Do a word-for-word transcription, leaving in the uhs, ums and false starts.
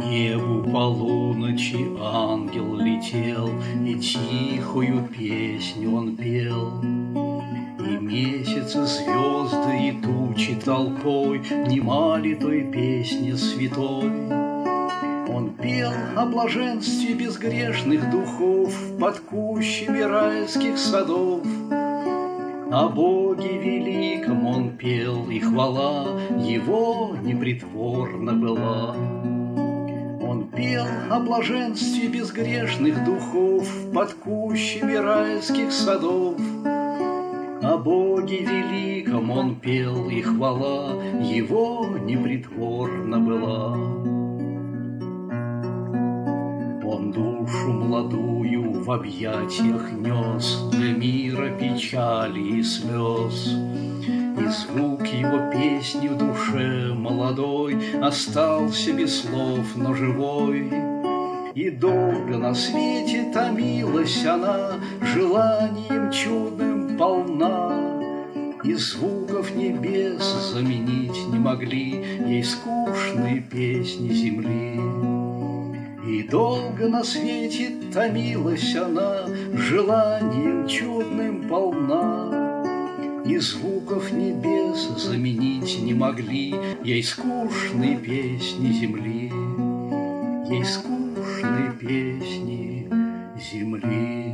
небу полуночи ангел летел, И тихую песню он пел. И месяцы, звезды и тучи толпой Внимали той песне святой. Он пел о блаженстве безгрешных духов Под кущами райских садов. О Боге великом он пел, и хвала Его непритворна была. Он пел о блаженстве безгрешных духов Под кущами райских садов. О Боге великом он пел, и хвала Его непритворна была. Он душу молодую в объятиях нес Для мира печали и слез. И звук его песни в душе молодой Остался без слов, но живой. И долго на свете томилась она, Желанием чудным полна. И звуков небес заменить не могли Ей скучные песни земли. И долго на свете томилась она, Желанием чудным полна. И звуков небес заменить не могли Ей скучные песни земли. Ей скучные песни земли.